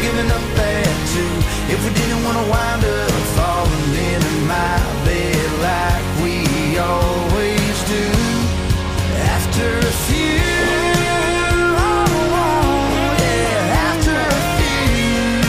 giving up that too. If we didn't want to wind up falling into my bed like we always do. After a few, oh yeah, after a few.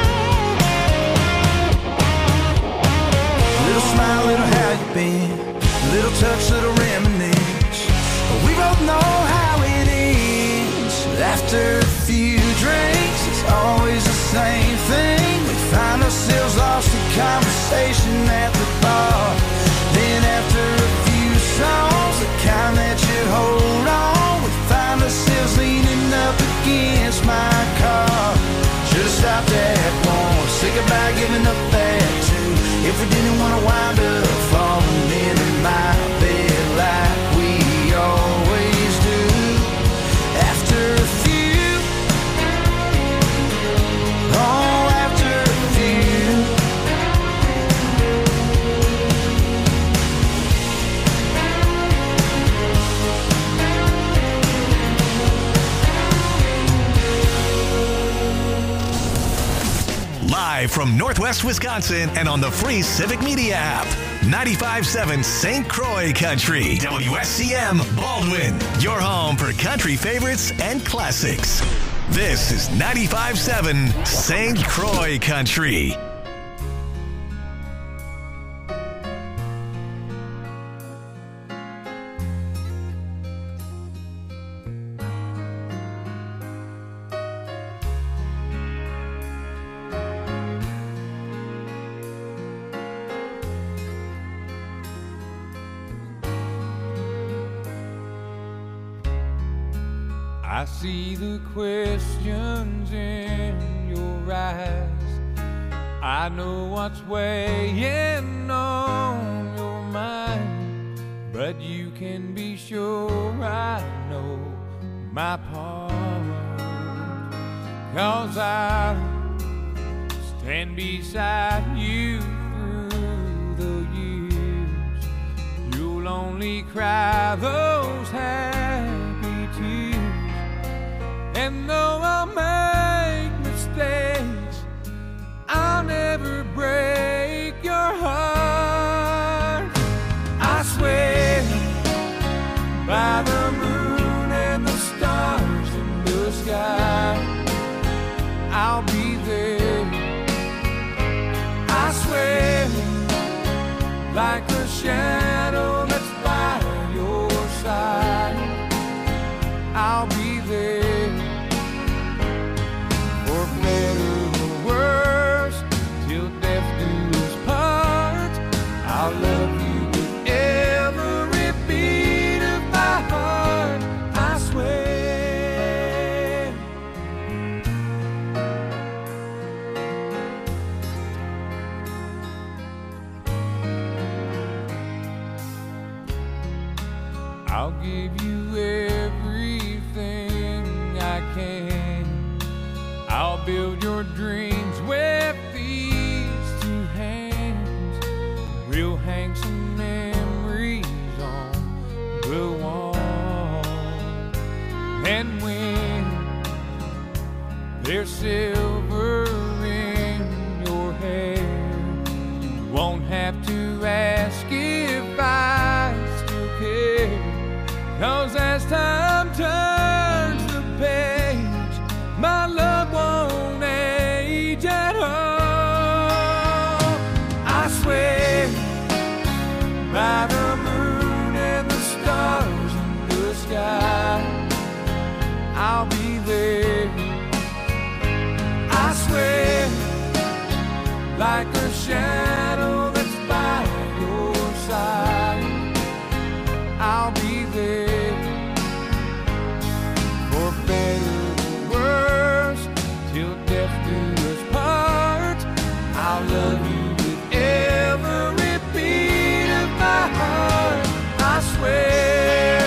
Little smile, little how you been, little touch, little reminisce. We both know how it ends. After a few drinks, it's always the same thing. We find ourselves lost in conversation at the bar. Then after a few songs, the kind that you hold on, we find ourselves leaning up against my car. Should've stopped at one, say goodbye, giving up that too. If we didn't want to wind up falling into my bed like we always do. After a few, oh, after a few. Live from Northwest Wisconsin and on the free Civic Media app. 95.7 St. Croix Country. WSCM Baldwin. Your home for country favorites and classics. This is 95.7 St. Croix Country. I see the questions in your eyes. I know what's weighing on your mind, but you can be sure I know my part. 'Cause I'll stand beside you through the years. You'll only cry those happy tears. And though I'll make mistakes, I'll never break your heart. I swear by the moon and the stars in the sky, I'll be there. I swear like a shadow that's by your side, I'll be there. For better or worse, till death do us part, I'll love you with every beat of my heart, I swear. I'll give you everything I can. I'll build your dreams with these two hands. We'll hang some memories on the wall. And when there's silver in your hair, you won't have to ask if I still care. 'Cause as time turns the page, my love won't age at all. I swear by the moon and the stars in the sky, I'll be there. I swear like a shadow that's by your side, I'll be there. For better or worse, till death do us part, I'll love you with every beat of my heart, I swear.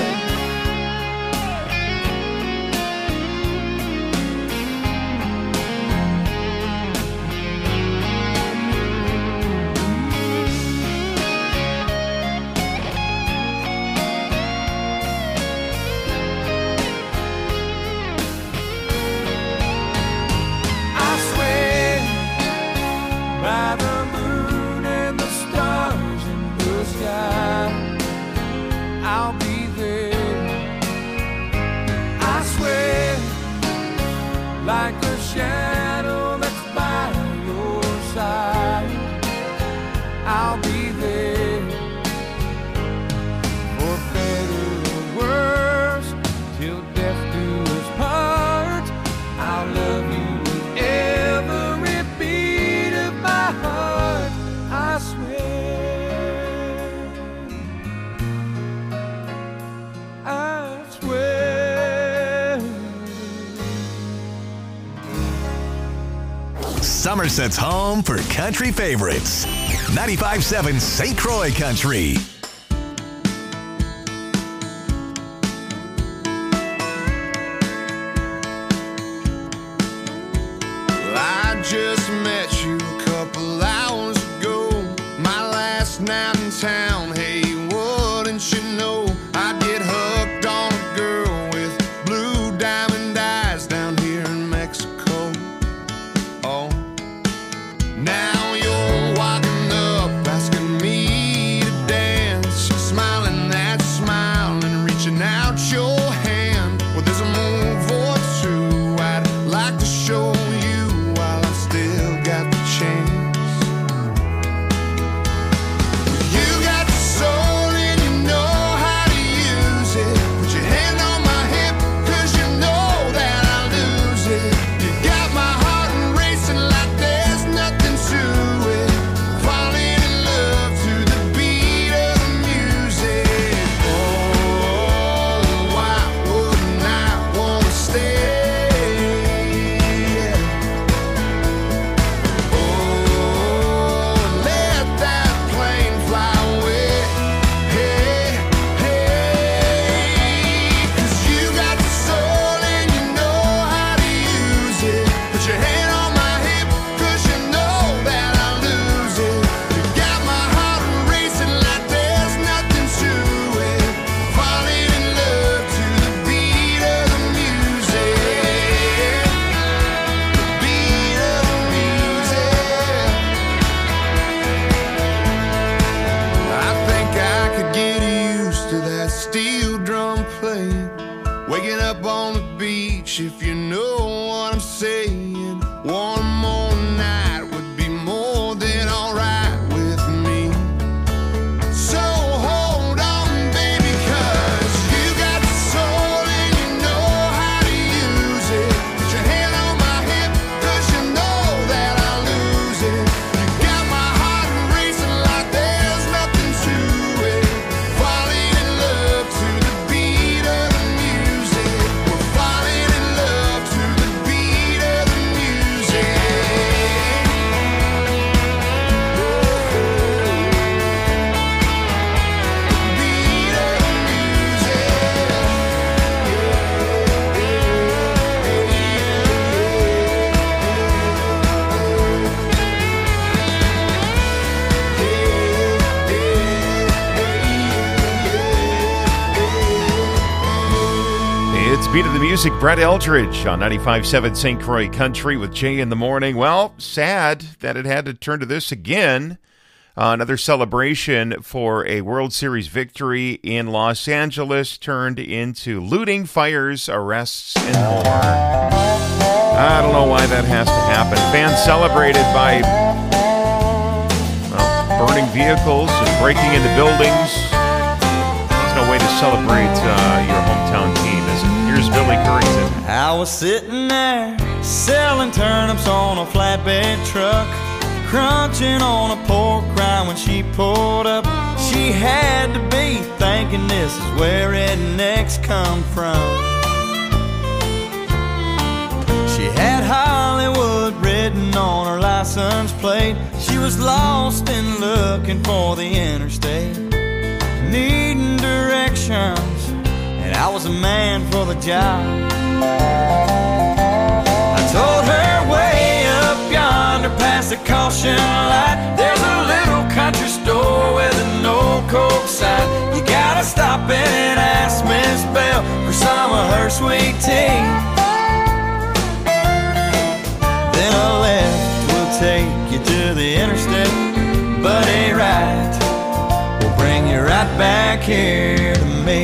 Somerset's home for country favorites. 95.7 St. Croix Country. Well, I just met you a couple hours ago. My last night in town. Hey, wouldn't you know I'd get hooked on a girl with blue diamond eyes down here in Mexico. Oh, now you're walking up asking me to dance, smiling that smile and reaching out your hand. Well, there's a move or two I'd like to show you while I still got the chance. You got the soul and you know how to use it. Put your hand on my hip, 'cause you know that I'll lose it. You got my heart racing like there's nothing to it. Falling in love to the beat of the music. Oh, why wouldn't I wanna stay? Oh, let that plane fly away. Hey, hey, 'cause you got the soul and you know how to use it. Put your hand on my hip, 'cause you know that I'll lose it. You got my heart racing like there's nothing to it. Falling in love to the beat of the music. The beat of the music. I think I could get used to that steel drum playing. Waking up on the beach, if you know what I'm saying. One more night would be more than alright with me. So hold on, baby, 'cause you got the soul and you know how to use it. Put your hand on my hip, 'cause you know that I'll lose it. You got my heart racing like there's nothing to it. Falling in love to the beat of the music. We're falling in love to the beat of the music. Beat of the It's Beat of the Music, Brett Eldridge on 95.7 St. Croix Country with Jay in the morning. Well, sad that it had to turn to this again. Another celebration for a World Series victory in Los Angeles turned into looting, fires, arrests, and more. I don't know why that has to happen. Fans celebrated by, well, burning vehicles and breaking into buildings. There's no way to celebrate your hometown team, is it? Here's Billy Currington. I was sitting there selling turnips on a flatbed truck, crunching on a pork rind when she pulled up. She had to be thinking this is where rednecks come from. She had Hollywood written on her license plate. She was lost and looking for the interstate, needing directions, and I was a man for the job. I told her way up yonder past the caution light, there's a little country store with a no coke sign. You gotta stop in and ask Miss Bell for some of her sweet tea. Then a left will take you to the interstate, but a right will bring you right back here to me.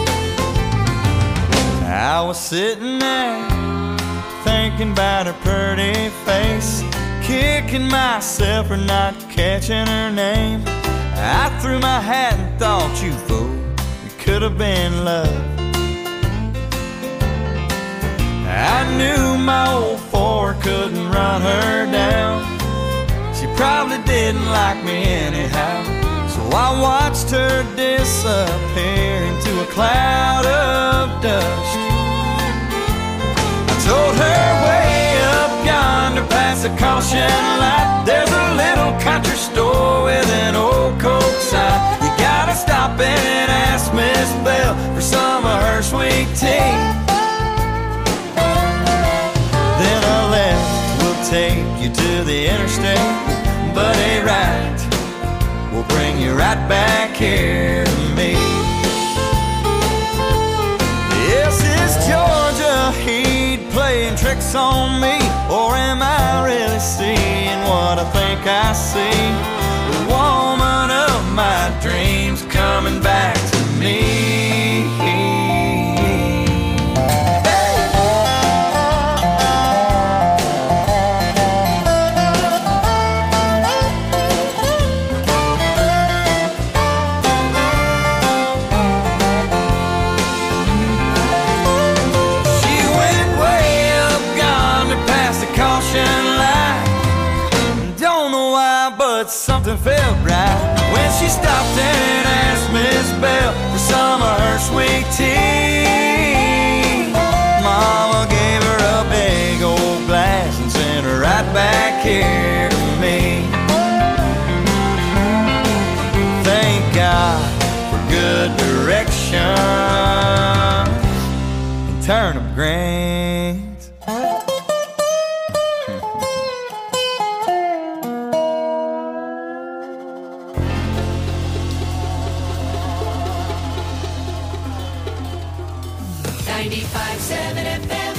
I was sitting there thinking about her pretty face, kicking myself for not catching her name. I threw my hat and thought, you fool, it could have been love. I knew my old Ford couldn't run her down. She probably didn't like me anyhow, so I watched her disappear into a cloud of dust. I told her way up yonder past the caution light. There's a little country store with an old Coke sign. You gotta stop and ask Miss Bell for some of her sweet tea. Then a left will take you to the interstate, but a right will bring you right back here to me. Yes, is Georgia Heat playing tricks on me, or am I really seeing what I think I see? The woman of my dreams coming back to me. Something felt right when she stopped and asked Miss Bell for some of her sweet tea. Mama gave her a big old glass and sent her right back here to me. Thank God for good direction and turnip greens. 95.7 FM.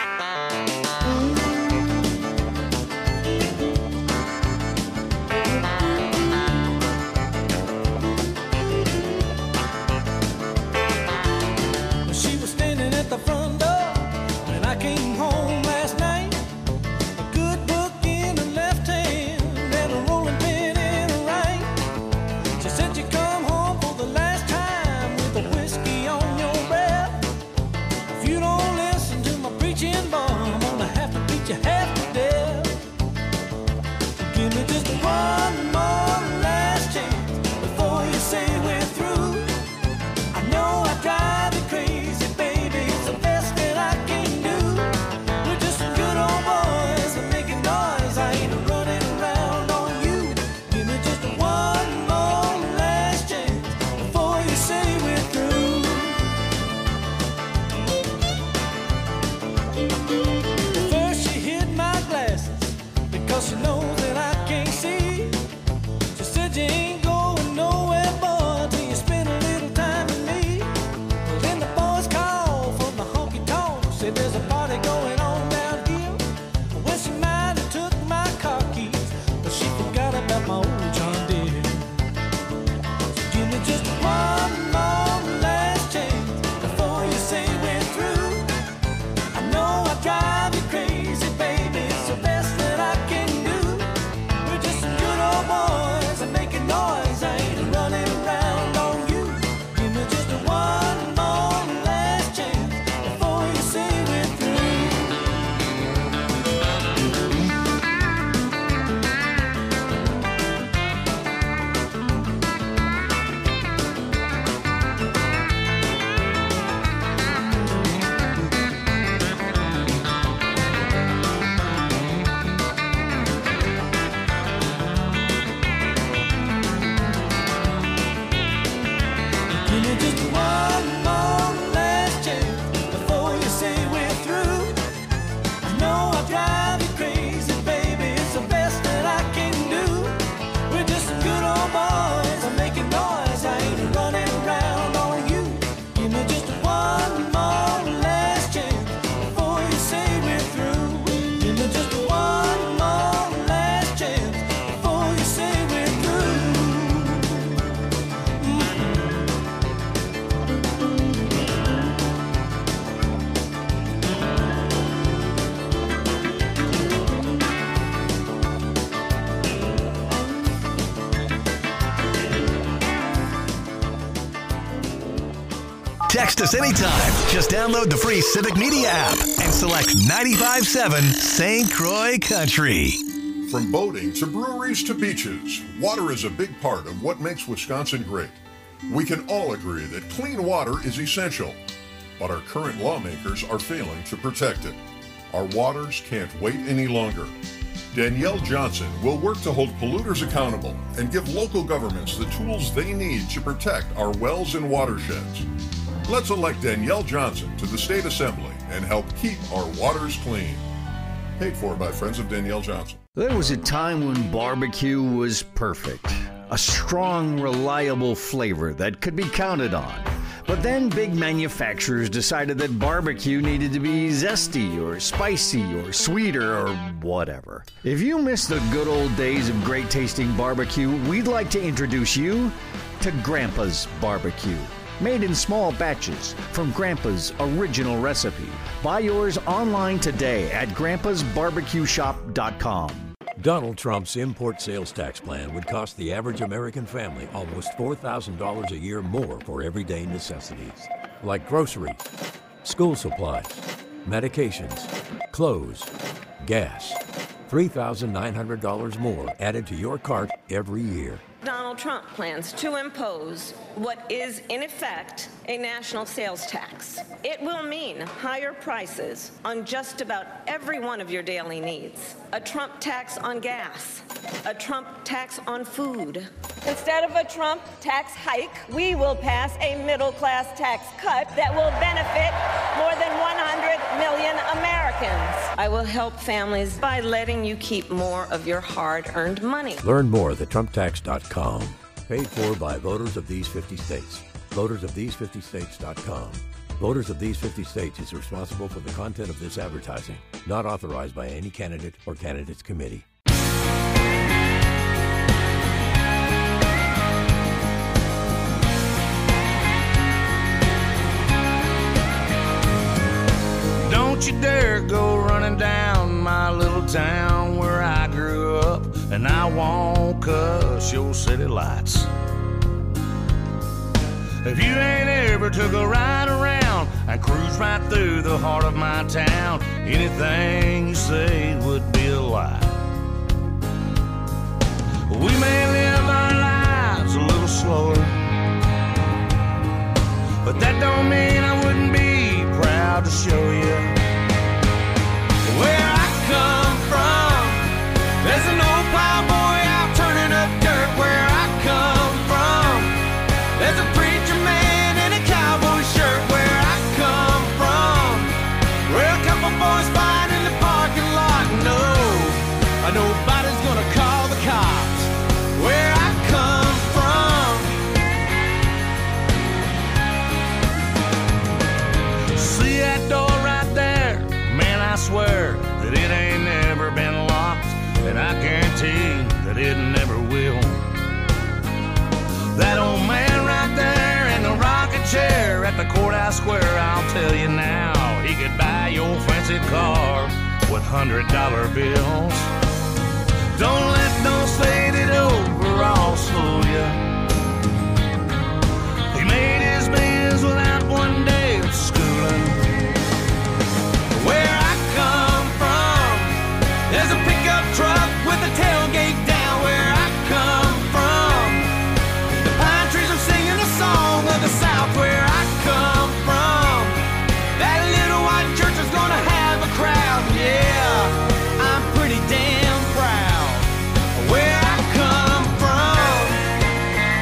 She was standing at the front door when I came home last night. A good book in her left hand and a rolling pin in her right. She said you come home for the last time with a whiskey on your breath. If you don't listen to my preaching, boy, I'm gonna have to beat you half to death. Give me just one more last chance before you say we're through. I know I drive you crazy, baby, it's the best that I can do. We're just some good old boys that making noise. I ain't running around on you. Give me just one more last chance before you say we're through. First she hid my glasses because she knows that I can't see. She said you ain't going nowhere, boy, till you spend a little time with me. Well, then the boys called from the honky-tonk, said there's a party going on down here. Well, she might have took my car keys, but she forgot about my old John Deere. So give me just one more last chance before you say we're through. I know I drive you crazy, baby, it's the best that I can do. We're just some good old boys and making noise. I ain't running around on you. Give me just one more last chance before you say we're through. Give me just one more last chance before you say we're through. I know I drive you crazy, baby, it's the best that I can do. We're just some good old boys, I'm making noise. I ain't running around on you. Give me just one more last chance before you say we're through. Give me just one more last chance before you say we're through. Text us anytime. Just download the free Civic Media app and select 95.7 St. Croix Country. From boating to breweries to beaches, water is a big part of what makes Wisconsin great. We can all agree that clean water is essential, but our current lawmakers are failing to protect it. Our waters can't wait any longer. Danielle Johnson will work to hold polluters accountable and give local governments the tools they need to protect our wells and watersheds. Let's elect Danielle Johnson to the State Assembly and help keep our waters clean. Paid for by Friends of Danielle Johnson. There was a time when barbecue was perfect. A strong, reliable flavor that could be counted on. But then big manufacturers decided that barbecue needed to be zesty or spicy or sweeter or whatever. If you miss the good old days of great tasting barbecue, we'd like to introduce you to Grandpa's Barbecue. Made in small batches from Grandpa's original recipe. Buy yours online today at grandpasbarbecueshop.com. Donald Trump's import sales tax plan would cost the average American family almost $4,000 a year more for everyday necessities, like groceries, school supplies, medications, clothes, gas. $3,900 more added to your cart every year. Donald Trump plans to impose what is, in effect, a national sales tax. It will mean higher prices on just about every one of your daily needs. A Trump tax on gas, a Trump tax on food. Instead of a Trump tax hike, we will pass a middle-class tax cut that will benefit more than 100 million Americans. I will help families by letting you keep more of your hard-earned money. Learn more at thetrumptax.com. Paid for by voters of these 50 states. Votersofthese50states.com. Voters of these 50 states is responsible for the content of this advertising. Not authorized by any candidate or candidates committee. Don't you dare go running down my little town where I grew up, and I won't cuss your city lights. If you ain't ever took a ride around and cruise right through the heart of my town, anything you say would be a lie. We may live our lives a little slower, but that don't mean I wouldn't be proud to show you where I come from. There's an old plowboy out turning up dirt where I come from. There's a preacher man in a cowboy shirt where I come from. Where a couple boys fight in the parking lot. No, nobody's gonna call the cops where I come from. See that door right there? Man, I swear that it ain't never been locked, and I guarantee that it never will. That old man right there in the rocking chair at the courthouse square, I'll tell you now, he could buy your fancy car with $100 bills. Don't let those faded overalls fool you. He made his bills without one day of schooling. Where I come from, there's a pickup truck with a tailgate down where I come from. The pine trees are singing a song of the South where I come from. That little white church is gonna have a crowd, yeah, I'm pretty damn proud where I come from.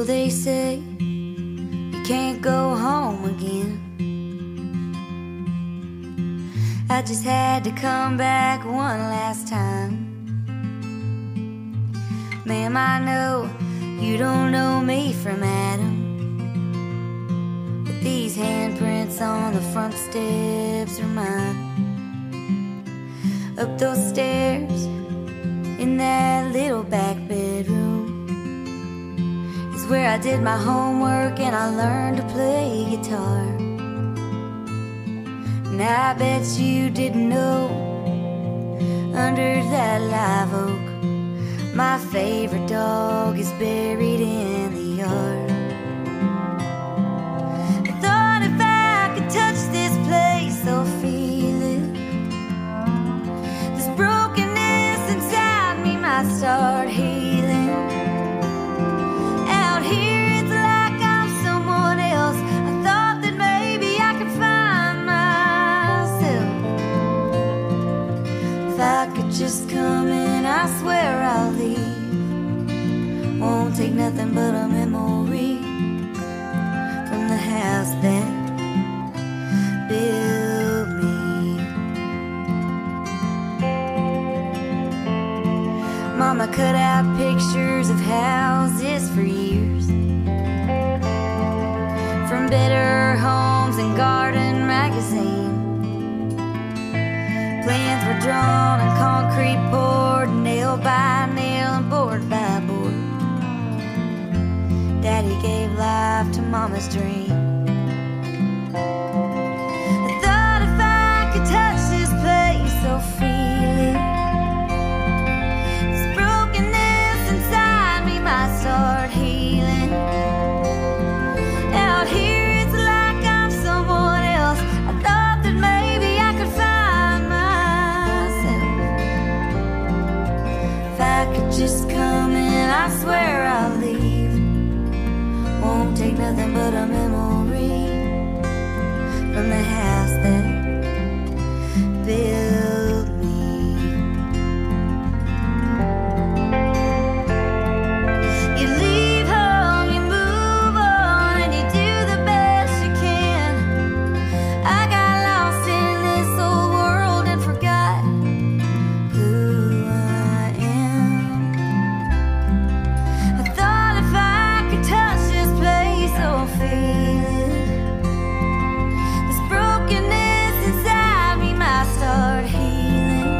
they say you can't go home again. I just had to come back one last time. Ma'am, I know you don't know me from Adam, but these handprints on the front steps are mine. Up those stairs in that little back bedroom is where I did my homework and I learned to play guitar. And I bet you didn't know, under that live oak, my favorite dog is buried in the yard. I thought if I could touch this place or feel it, this brokenness inside me might start healing. Out here it's like I'm someone else. I thought that maybe I could find myself. If I could just come in, I swear I'll leave. Won't take nothing but a memory from the house that built me. Mama cut out pictures of houses for years, from Better Homes and Garden magazine. Plans were drawn and concrete poured, nail by nail and board by board. Daddy gave life to Mama's dream. I thought if I could touch this place or feel it, this brokenness inside me might start healing. Out here it's like I'm someone else. I thought that maybe I could find myself. If I could just come in, I swear I'll leave. Won't take nothing but a memory from the house that built me. You leave home, you move on, and you do the best you can. I got lost in this old world and forgot who I am. I thought if I could touch this place or feel it, this brokenness inside me might start healing.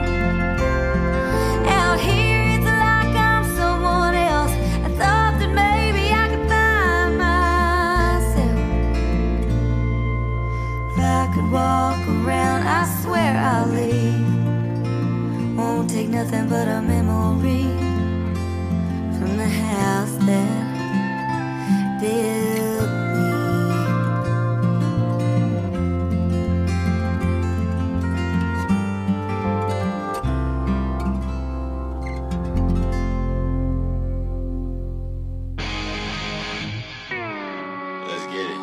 Out here it's like I'm someone else. I thought that maybe I could find myself. If I could walk around, I swear I'll leave. Won't take nothing but a memory from the house that built me. Let's get it.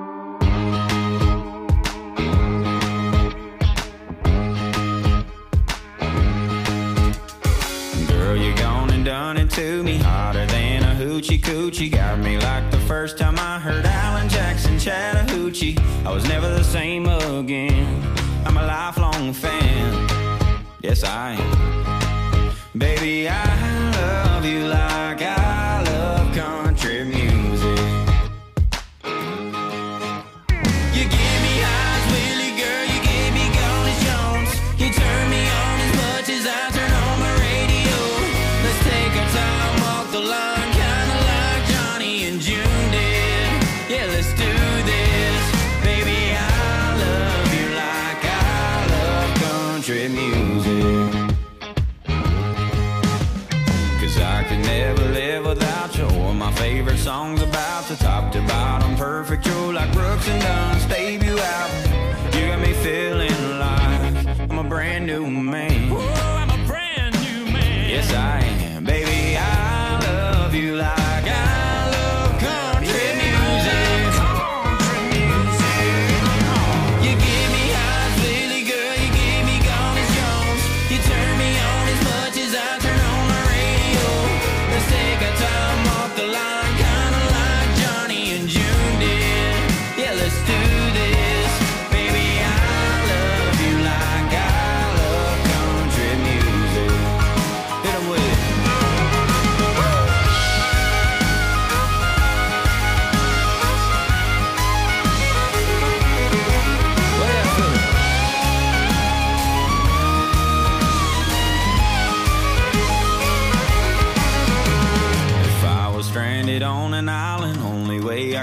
Girl, you gone and done it to me, hotter than a hoochie coochie. Got me like the first time I heard Alan Jackson Chattahoochee. I was never the same again. I'm a lifelong fan. Yes, I am. Baby, I love you like I love country music. You give me eyes, Willie, girl, you gave me Golden Jones. You turn me on as much as I turn on my radio. Let's take our time, walk the line, kinda like Johnny and June did. Yeah, let's do this. Baby, I love you like I love country music. 'Cause I could never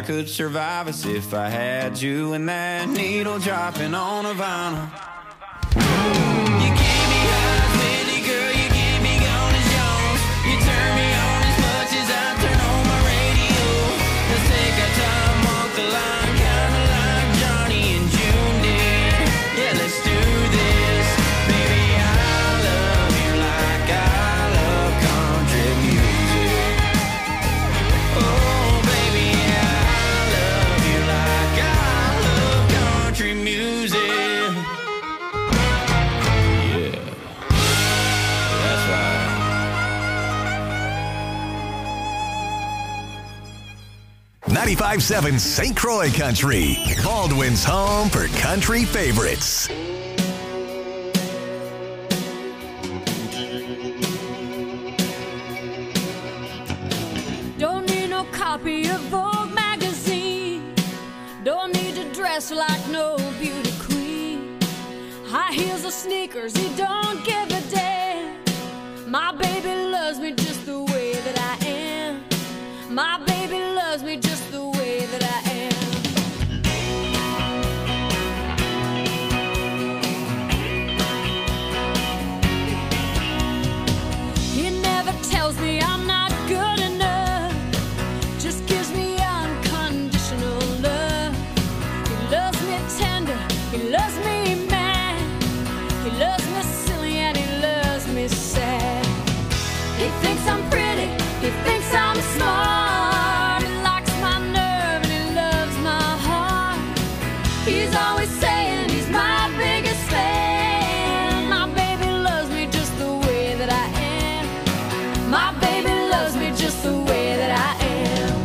could survive as if I had you and that needle dropping on a vinyl. You gave me high, Cindy girl, you gave me gone as Jones. You turn me on as much as I turn on my radio. Let's take our time, walk the line, kinda like Johnny and June did. Yeah, let's do this. Baby, I love you like I love country music. Oh, baby, I love you like I love country music. Yeah, that's right. .95.7 St. Croix Country, Baldwin's home for country favorites. Don't need no copy of Vogue magazine. Don't need to dress like no beauty queen. High heels or sneakers, he don't give a damn. My baby loves me just the way that I am. My baby loves me just the way that I am. He never tells me I'm not good enough. Just gives me unconditional love. He loves me tender, he loves me mad. He loves me silly and he loves me sad. He thinks I'm pretty, he thinks I'm smart. He likes my nerve and he loves my heart. He's always saying he's my biggest fan. My baby loves me just the way that I am. My baby loves me just the way that I am.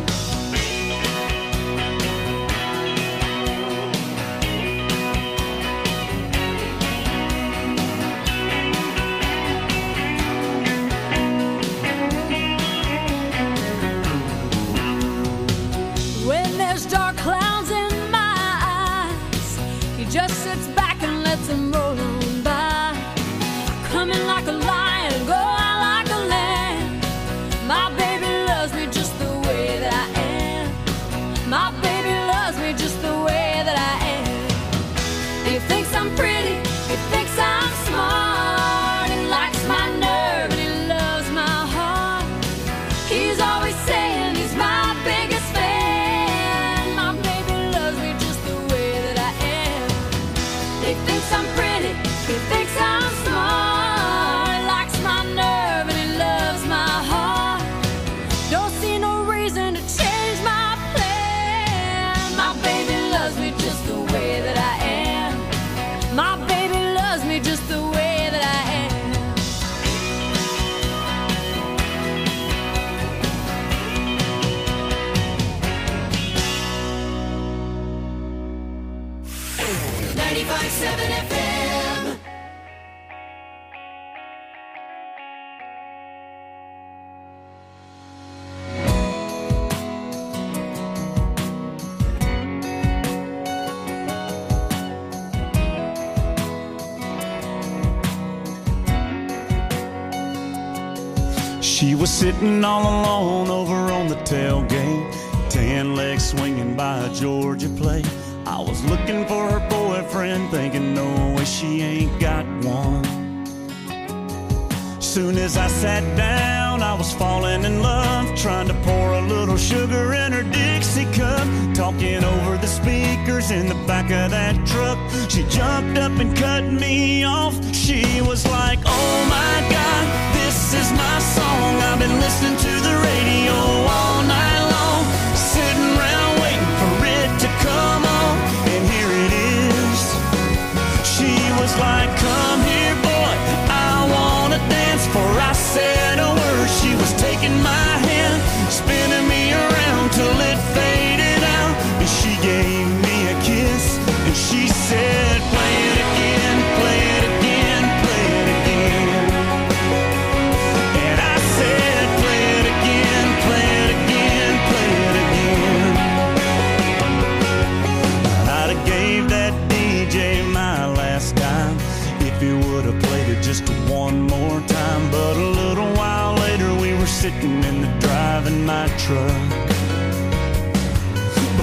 When there's dark clouds in my eyes, he just sits back and lets them roll on by. Coming like a lion, go out like a lamb. My baby loves me just the way that I am. My baby loves me just the way that I am. He thinks I'm pretty, he thinks I'm smart. He likes my nerve and he loves my heart. He's always saying he's my biggest fan. My baby loves me just the way that I am. He thinks I'm pretty, he thinks I'm smart. He likes my nerve and he loves my heart. Don't see no reason to change my plan. My baby loves me just the way that I am. My baby loves me just the way that I am. FM. She was sitting all alone over on the tailgate, tan legs swinging by a Georgia plate. I was looking for her boyfriend, thinking no way she ain't got one. Soon as I sat down, I was falling in love, trying to pour a little sugar in her Dixie cup, talking over the speakers in the back of that truck. She jumped up and cut me off. She was like, oh my God, this is my song. I've been listening to the radio all night long, sitting around waiting for it to come on, and here it is. She was like, come here boy, I wanna dance. Before I said a word, she was taking my hand, spinning me around till it faded out, and she gave me a kiss, and she said, play it again, play it again, play it again. And I said, play it again, play it again, play it again. I'd have gave that DJ my last dime if he would have played it just one more time. But a little while later we were sitting in the driving my truck.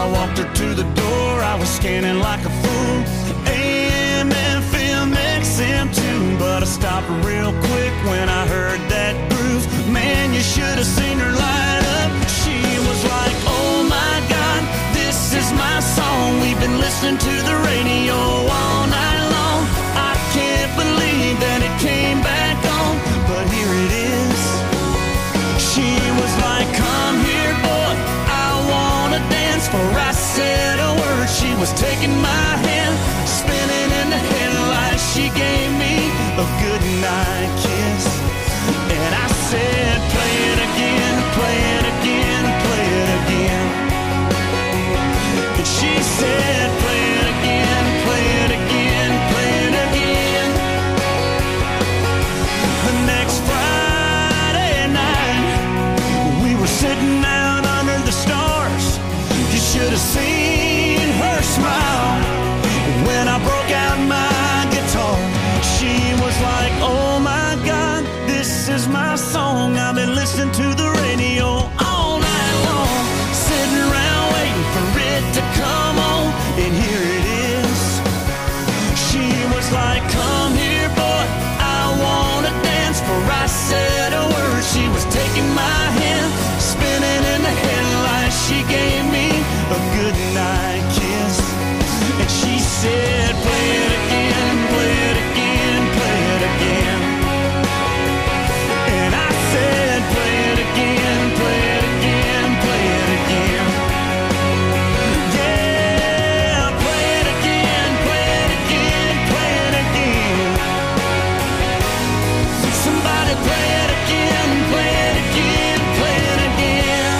I walked her to the door, I was standing like a fool. AM, FM, XM too, but I stopped real quick when I heard that groove. Man, you should have seen her light up. She was like, oh my God, this is my song. We've been listening to the radio all night long. I can't believe that it came back on, but here it is. She was like, come here, boy, I wanna dance. For I said a word, she was taking my hand, spinning in the headlights. She gave me a good night kiss, and I said, play it again, play it again, play it again. And she said, play it again, play it again, play it again. The next Friday night, we were sitting out under the stars. You should have seen her smile when I broke out my guitar. She was like, oh my God, this is my song. I've been listening to the radio all night long, sitting around waiting for it to come on, and here it is. She was like, come here, boy, I wanna dance. For I said a word, she was taking my hand, spinning in the headlights. She gave me a good night kiss, and she said, play it again, play it again, play it again. And I said, play it again, play it again, play it again. Yeah, play it again, play it again, play it again. Somebody play it again, play it again, play it again.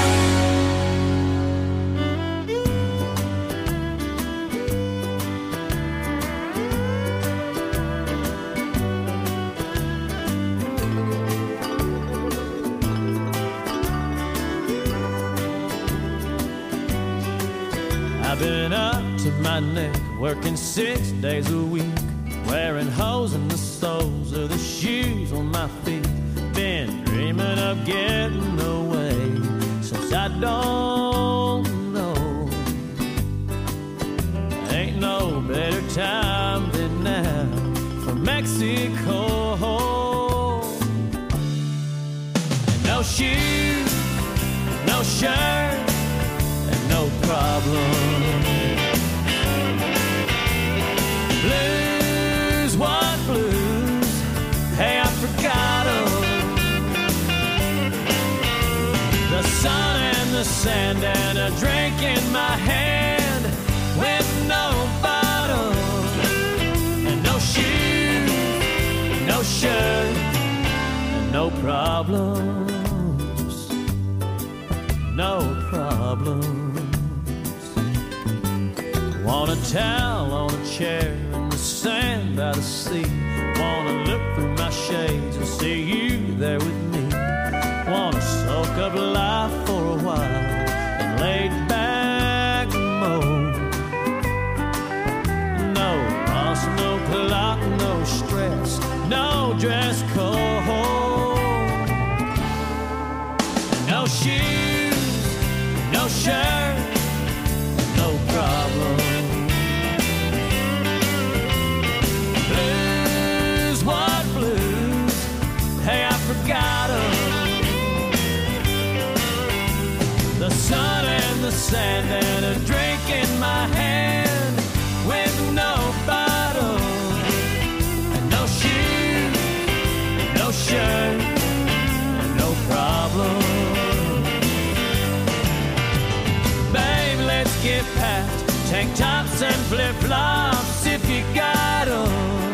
I've been up to my neck, working 6 days a week, wearing holes in the soles of the shoes on my feet. Been dreaming of getting away since I don't know. Ain't no better time than now for Mexico. And no shoes, no shirt, and no problem. Blues, what blues? Hey, I forgot 'em. The sun and the sand and a drink in my hand with no bottle. And no shoes, no shirt, and no problems. No problems. Want a towel on a chair in the sand by the sea. Wanna look through my shades and see you there with me. Wanna soak up life for a while and lay back mode. No boss, no clock, no stress, no dress code. No shoes, no shirt, no problem. Blues, what blues? Hey, I forgot 'em. The sun and the sand and a drink in my hand with no bottle. And no shoes, no shirt, and no problem. Babe, let's get past tank tops and flip-flops if you got 'em.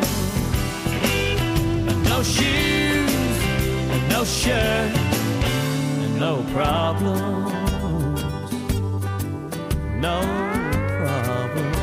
And no shoes, and no shirt, and no problems. No problems.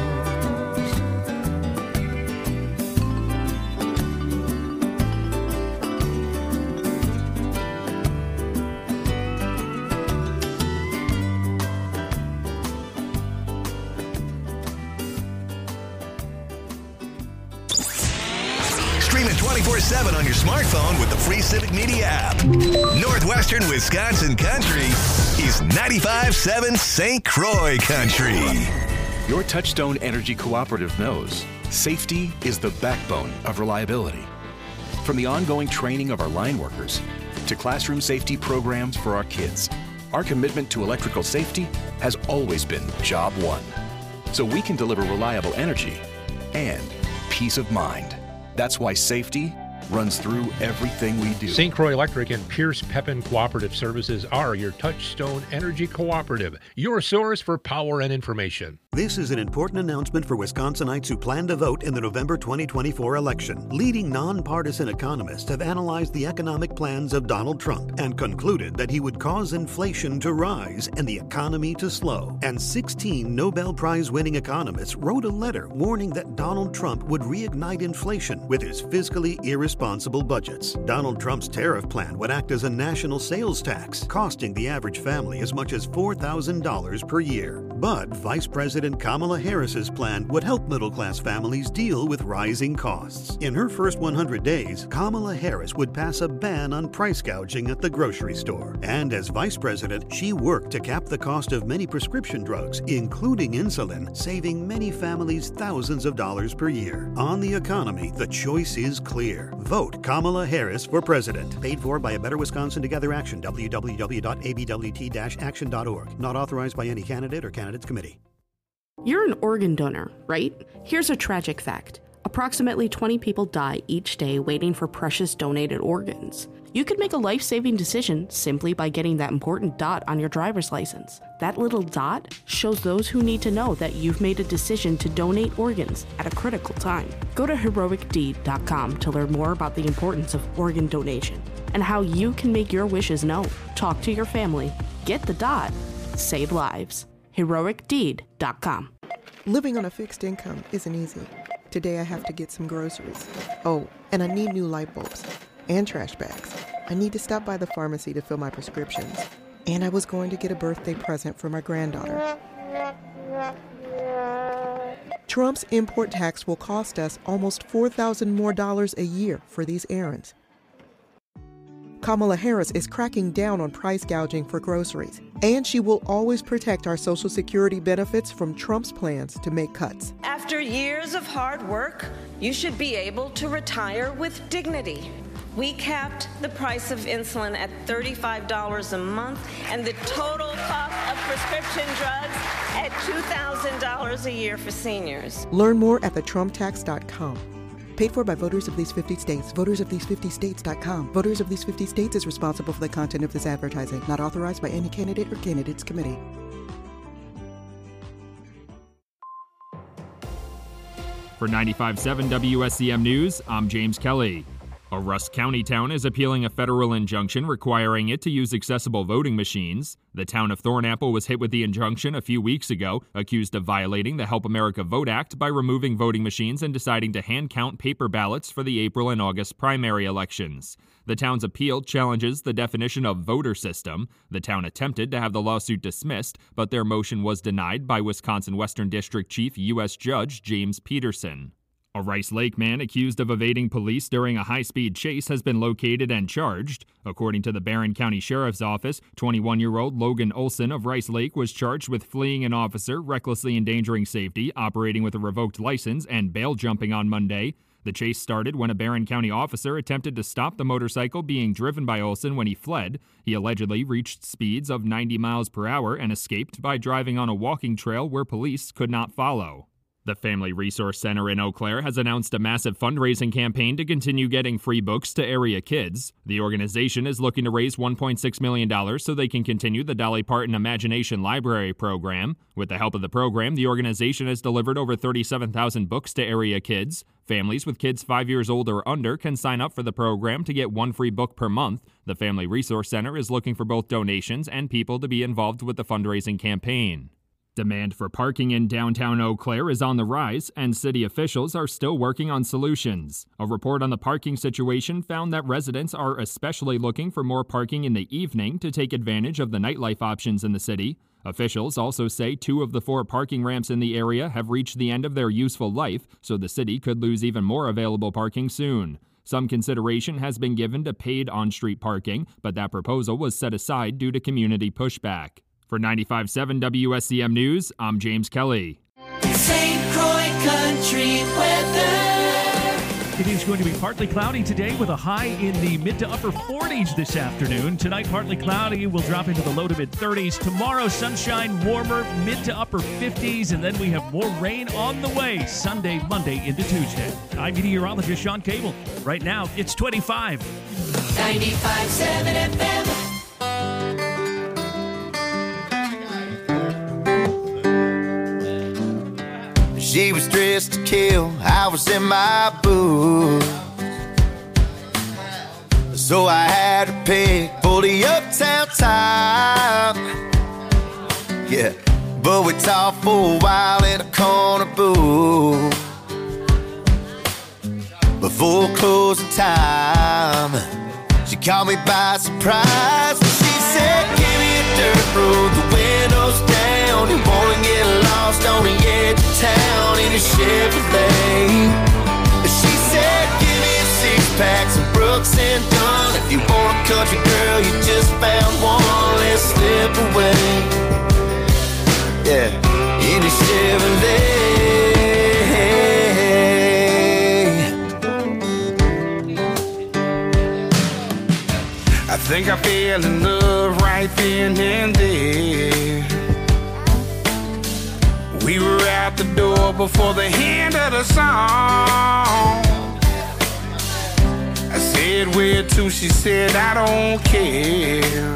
Streaming 24/7 on your smartphone with the free Civic Media app. Northwestern Wisconsin Country is 95.7 St. Croix Country. Your Touchstone Energy Cooperative knows safety is the backbone of reliability. From the ongoing training of our line workers to classroom safety programs for our kids, our commitment to electrical safety has always been job one. So we can deliver reliable energy and peace of mind. That's why safety runs through everything we do. St. Croix Electric and Pierce Pepin Cooperative Services are your Touchstone Energy Cooperative, your source for power and information. This is an important announcement for Wisconsinites who plan to vote in the November 2024 election. Leading nonpartisan economists have analyzed the economic plans of Donald Trump and concluded that he would cause inflation to rise and the economy to slow. And 16 Nobel Prize-winning economists wrote a letter warning that Donald Trump would reignite inflation with his fiscally irresponsible budgets. Donald Trump's tariff plan would act as a national sales tax, costing the average family as much as $4,000 per year. But Vice President Kamala Harris's plan would help middle-class families deal with rising costs. In her first 100 days, Kamala Harris would pass a ban on price gouging at the grocery store. And as vice president, she worked to cap the cost of many prescription drugs, including insulin, saving many families thousands of dollars per year. On the economy, the choice is clear. Vote Kamala Harris for president. Paid for by A Better Wisconsin Together Action, www.abwt-action.org. Not authorized by any candidate or candidates committee. You're an organ donor, right? Here's a tragic fact. Approximately 20 people die each day waiting for precious donated organs. You could make a life-saving decision simply by getting that important dot on your driver's license. That little dot shows those who need to know that you've made a decision to donate organs at a critical time. Go to heroicdeed.com to learn more about the importance of organ donation and how you can make your wishes known. Talk to your family. Get the dot. Save lives. heroicdeed.com. Living on a fixed income isn't easy. Today I have to get some groceries. Oh, and I need new light bulbs and trash bags. I need to stop by the pharmacy to fill my prescriptions. And I was going to get a birthday present for my granddaughter. Trump's import tax will cost us almost $4,000 more a year for these errands. Kamala Harris is cracking down on price gouging for groceries, and she will always protect our Social Security benefits from Trump's plans to make cuts. After years of hard work, you should be able to retire with dignity. We capped the price of insulin at $35 a month and the total cost of prescription drugs at $2,000 a year for seniors. Learn more at thetrumptax.com. Paid for by voters of these 50 states. VotersOfThese50States.com. Voters of these 50 states is responsible for the content of this advertising. Not authorized by any candidate or candidates committee. For 95.7 WSCM News, I'm James Kelly. A Rusk County town is appealing a federal injunction requiring it to use accessible voting machines. The town of Thornapple was hit with the injunction a few weeks ago, accused of violating the Help America Vote Act by removing voting machines and deciding to hand count paper ballots for the April and August primary elections. The town's appeal challenges the definition of voter system. The town attempted to have the lawsuit dismissed, but their motion was denied by Wisconsin Western District Chief U.S. Judge James Peterson. A Rice Lake man accused of evading police during a high-speed chase has been located and charged. According to the Barron County Sheriff's Office, 21-year-old Logan Olson of Rice Lake was charged with fleeing an officer, recklessly endangering safety, operating with a revoked license, and bail jumping on Monday. The chase started when a Barron County officer attempted to stop the motorcycle being driven by Olson when he fled. He allegedly reached speeds of 90 miles per hour and escaped by driving on a walking trail where police could not follow. The Family Resource Center in Eau Claire has announced a massive fundraising campaign to continue getting free books to area kids. The organization is looking to raise $1.6 million so they can continue the Dolly Parton Imagination Library program. With the help of the program, the organization has delivered over 37,000 books to area kids. Families with kids 5 years old or under can sign up for the program to get one free book per month. The Family Resource Center is looking for both donations and people to be involved with the fundraising campaign. Demand for parking in downtown Eau Claire is on the rise, and city officials are still working on solutions. A report on the parking situation found that residents are especially looking for more parking in the evening to take advantage of the nightlife options in the city. Officials also say 2 of the 4 parking ramps in the area have reached the end of their useful life, so the city could lose even more available parking soon. Some consideration has been given to paid on-street parking, but that proposal was set aside due to community pushback. For 95.7 WSCM News, I'm James Kelly. St. Croix Country weather. It is going to be partly cloudy today with a high in the mid to upper 40s this afternoon. Tonight, partly cloudy. We'll drop into the low to mid 30s. Tomorrow, sunshine, warmer, mid to upper 50s. And then we have more rain on the way Sunday, Monday into Tuesday. I'm meteorologist Sean Cable. Right now, it's 25. 95.7 FM. She was dressed to kill, I was in my boots. So I had to pick for the uptown time. Yeah, but we talked for a while in a corner booth before closing time. She caught me by surprise when she said, give me a dirt road, the windows down. You wanna get lost on the edge of town in a Chevrolet. She said, give me a 6-pack, some Brooks and Dunn. If you want a country girl, you just found one, let's slip away. Yeah, in a Chevrolet. I think I fell in love right then and there. We were out the door before the end of the song. I said, where to? She said, I don't care.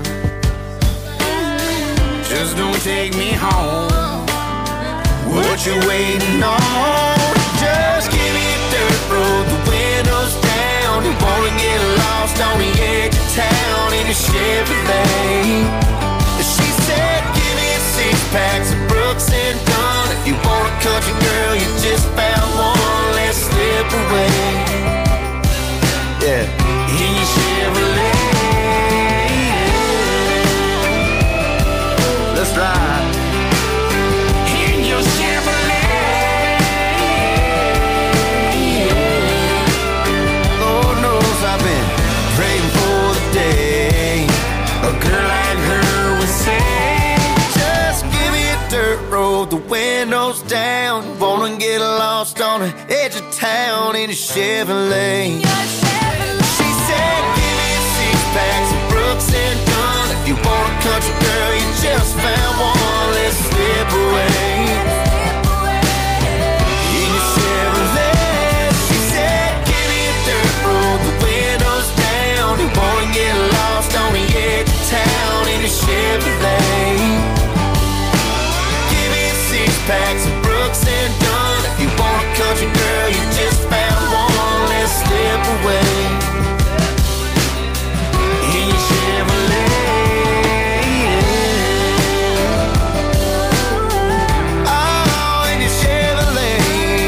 Just don't take me home. What you waiting on? Just give me a dirt road, the windows down. You wanna get lost on the edge of town in a Chevrolet. She said, give me a 6-pack, some Brooks and Dunn. If you want a country girl, you just found one, let's slip away. Yeah, in your Chevrolet. Let's ride. In your Chevrolet. Lord knows I've been praying for the day a girl like her would say, just give me a dirt road, the windows down. Wanna get lost on the edge of town in a Chevrolet. She said, give me a 6-pack, some Brooks and Dunn. If you want a country girl, you just found one, let's slip away. In your Chevrolet. She said, give me a dirt road, the windows down. You wanna get lost on the edge of town in a Chevrolet. Give me a 6-pack, some Brooks and Dunn. If you want a country girl, you just found one, let's slip away. In your Chevrolet. Oh, in your Chevrolet.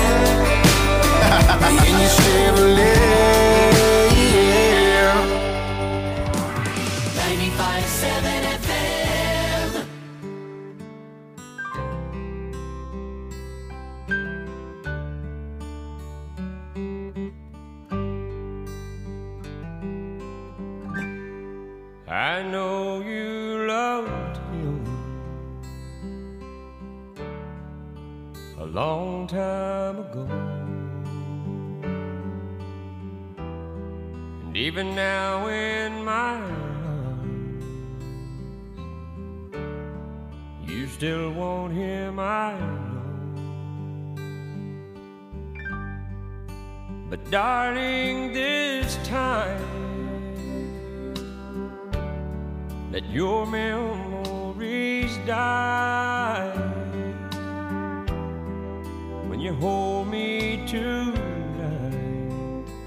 In your Chevrolet. 95.7 FM. I know you loved him a long time ago, and even now in my arms, you still want him, I know. But darling, this time let your memories die when you hold me tonight.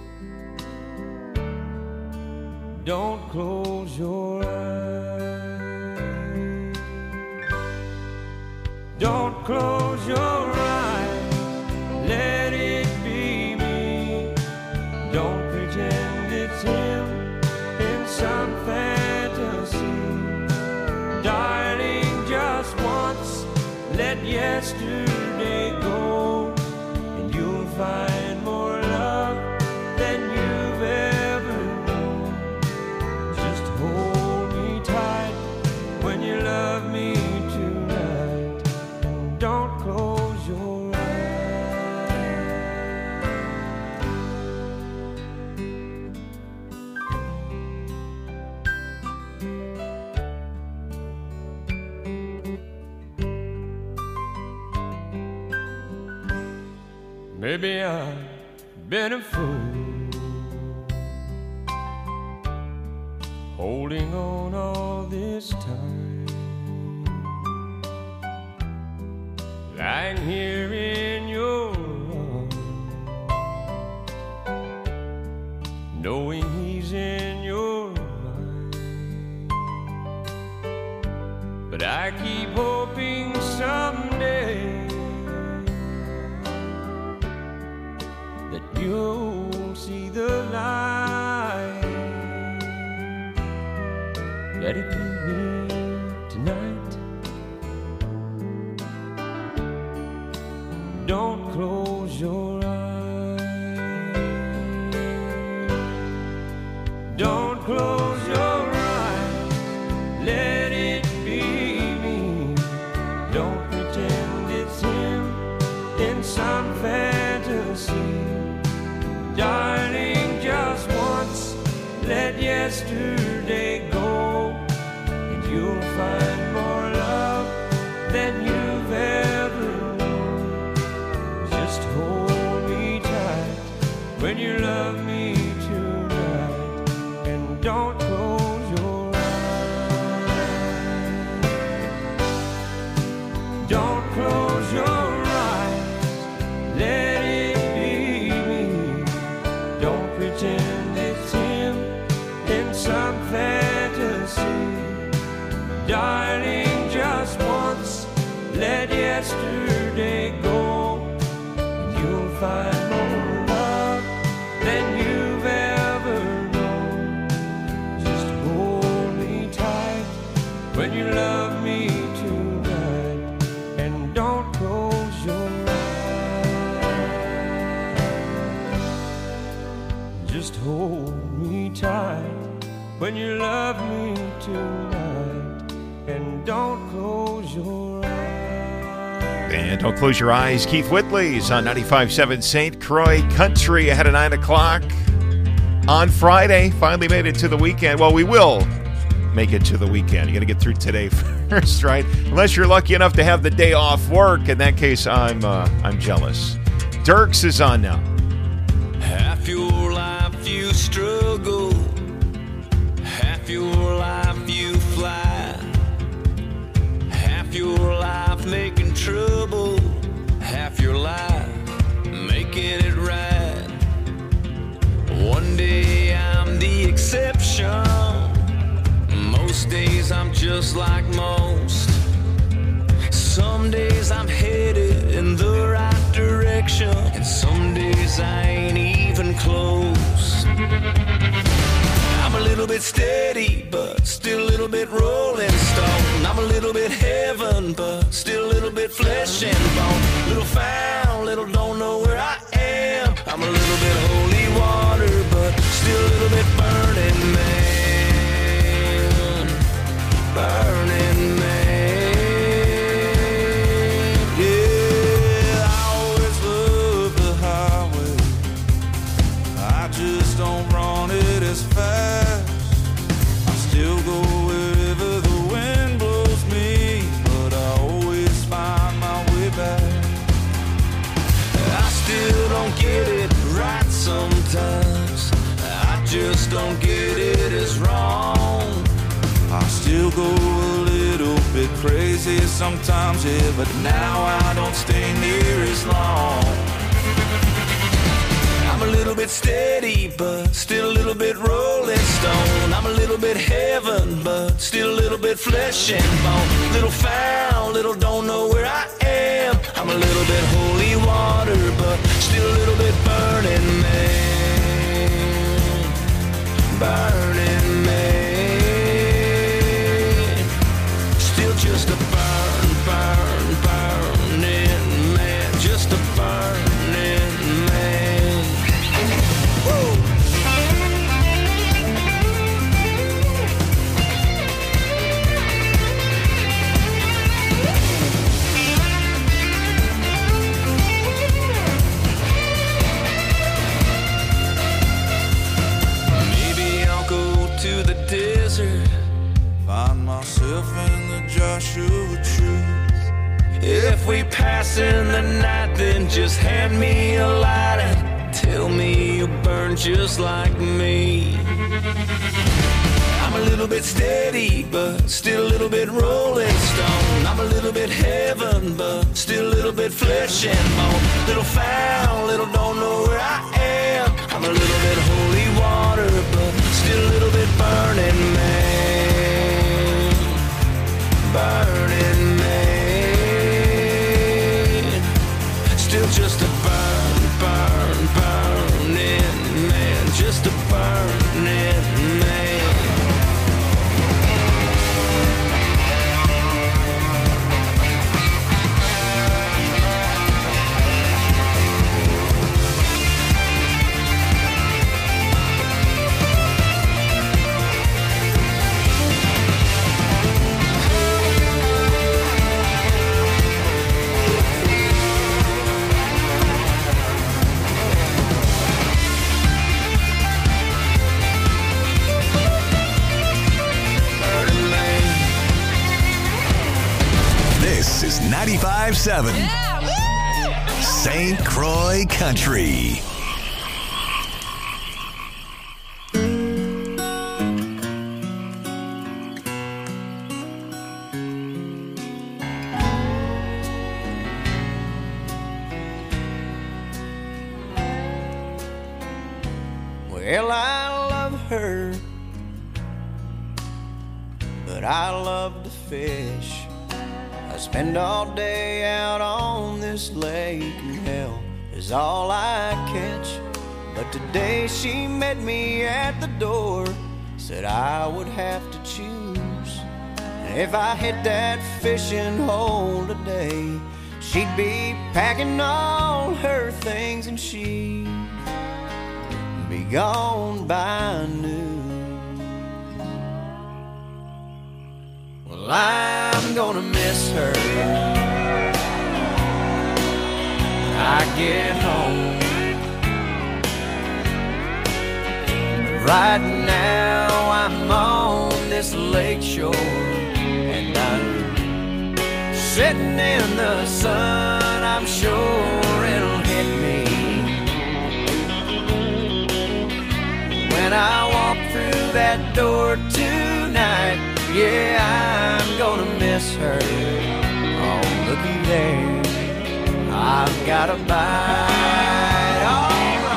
Don't close your eyes. Don't close your eyes. Let it be me. Don't pretend it's him in some fantasy. Darling, just Maybe I've been a fool, holding on all this time, lying here in your arms, knowing he's in your mind. But I keep hoping someday that you'll see the light. Let it be me tonight. Don't close your eyes. Don't close your eyes. Let it be me. Don't pretend it's him in some fantasy. Darling, just once, let yesterday go, and you'll find more love than you've ever known. Just hold me tight when you love me tonight, and don't close your eyes. Don't close your eyes. Let it pretend it's him in some fantasy. Darling, just once, let yesterday go, and you'll find more love than you've ever known. Just hold me tight when you love me tonight, and don't close your eyes. Just hold me tight when you love me tonight, and don't close your eyes. And don't close your eyes. Keith Whitley's on 95.7 St. Croix Country ahead of 9 o'clock on Friday. Finally made it to the weekend. Well, we will make it to the weekend. You got to get through today first, right? Unless you're lucky enough to have the day off work. In that case, I'm jealous. Dirks is on now. Half your life you struggle, half your life you fly, half your life making trouble, half your life making it right. One day I'm the exception, most days I'm just like most. Some days I'm headed in the right direction, and some days I ain't even close. I'm a little bit steady, but still a little bit rolling stone. I'm a little bit heaven, but still a little bit flesh and bone. Little found, little don't know where I am. I'm a little bit holy water, but still a little bit burning man. Burning man. Don't run it as fast. I still go wherever the wind blows me, but I always find my way back. I still don't get it right sometimes. I just don't get it as wrong. I still go a little bit crazy sometimes, yeah, but now I don't stay near as long. I'm a little bit steady, but still a little bit rolling stone. I'm a little bit heaven, but still a little bit flesh and bone. Little found, little don't know where I am. I'm a little bit holy water, but still a little bit burning man. Burning man. Still just a burning man. Just a burning man. gas in the night, then just hand me a light and tell me you'll burn just like me. I'm a little bit steady, but still a little bit rolling stone. I'm a little bit heaven, but still a little bit flesh and bone. Little foul, little don't know where I am. I'm a little bit holy water, but still a little bit burning man. Burning man. Still just a burning man. Just a burning man. This is 95.7 St. Croix Country. Well, I love her, but I love to fish. I spend all day out on this lake, and hell is all I catch. But today she met me at the door, said I would have to choose. And if I hit that fishing hole today, she'd be packing all her things and she'd be gone by noon. Well, I'm gonna miss her when I get home. Right now I'm on this lake shore, and I'm sitting in the sun. I'm sure it'll hit me when I walk through that door tonight. Yeah, I'm gonna miss her. Oh, looky there, I've got a bite. All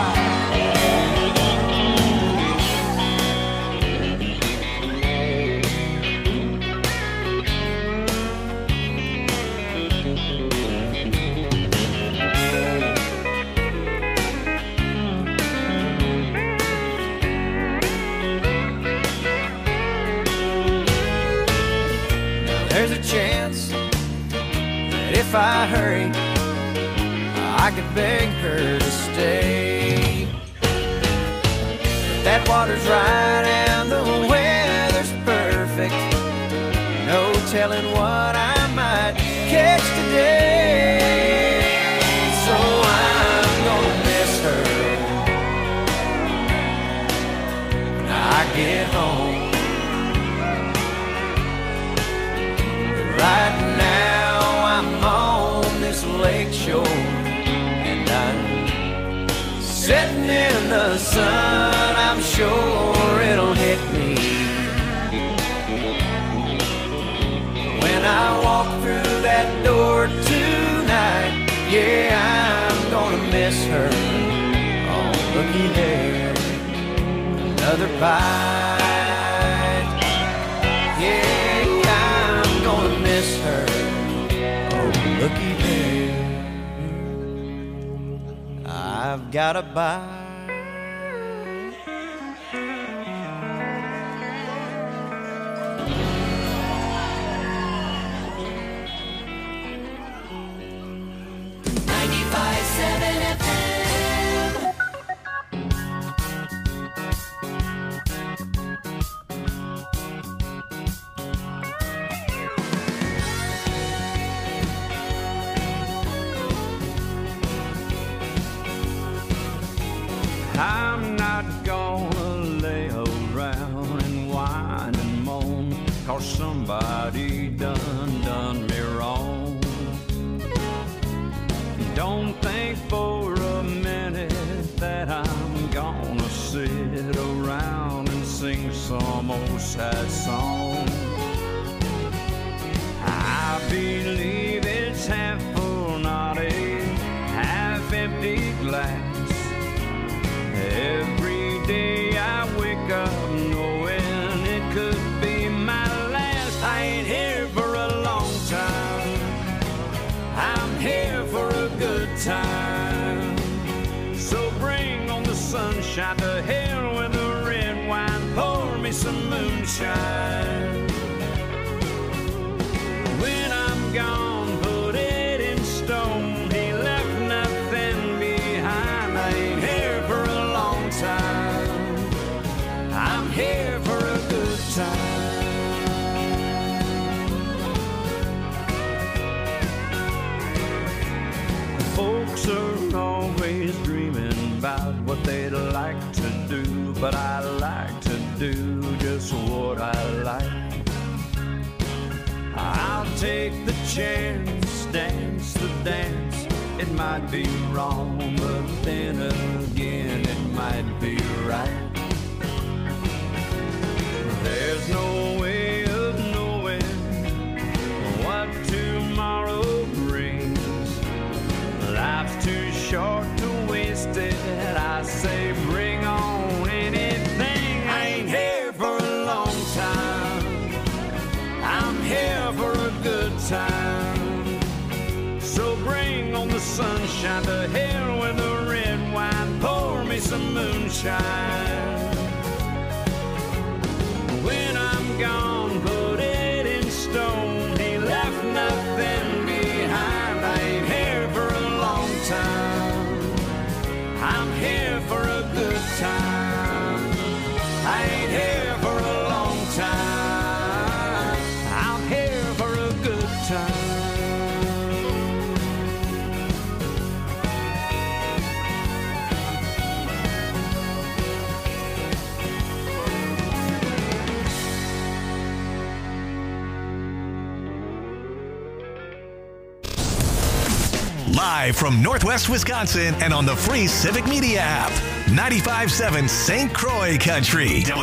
there's a chance that if I hurry, I could beg her to stay. But that water's right and the weather's perfect. No telling what I might catch today. So I'm gonna miss her when I get home. Right now I'm on this lake shore, and I'm sitting in the sun. I'm sure it'll hit me when I walk through that door tonight. Yeah, I'm gonna miss her. Oh, looky there, another bite. Yeah, I'm gonna miss her. Oh, looky there, I've got a bite. I'm not gonna lay around and whine and moan, 'cause somebody done me wrong. think for a minute that I'm gonna sit around and sing some old sad song. I believe it's half full, not a half empty glass. Every day I wake up knowing it could be my last. I ain't here for a long time, I'm here for a good time. So bring on the sunshine, to hell with the red wine, pour me some moonshine. When I'm gone, put it in stone, he left nothing behind. I ain't here for a long time, I'm here for a good time. Folks are always dreaming about what they'd like to do, but I like to do just what I like. I'll take the chance, dance the dance. It might be wrong, but then again it might be right. There's no way of knowing what tomorrow brings. Life's too short to waste it. I say bring on anything. I ain't here for a long time, I'm here for a good time. So bring on the sunshine, to hell with the red wine, pour me some moonshine. When I'm gone, put it in stone, he left nothing behind. I ain't here for a long time, I'm here for a good time. I ain't here for a long time, I'm here for a good time. Live from Northwest Wisconsin and on the free Civic Media app. 95.7 St. Croix Country.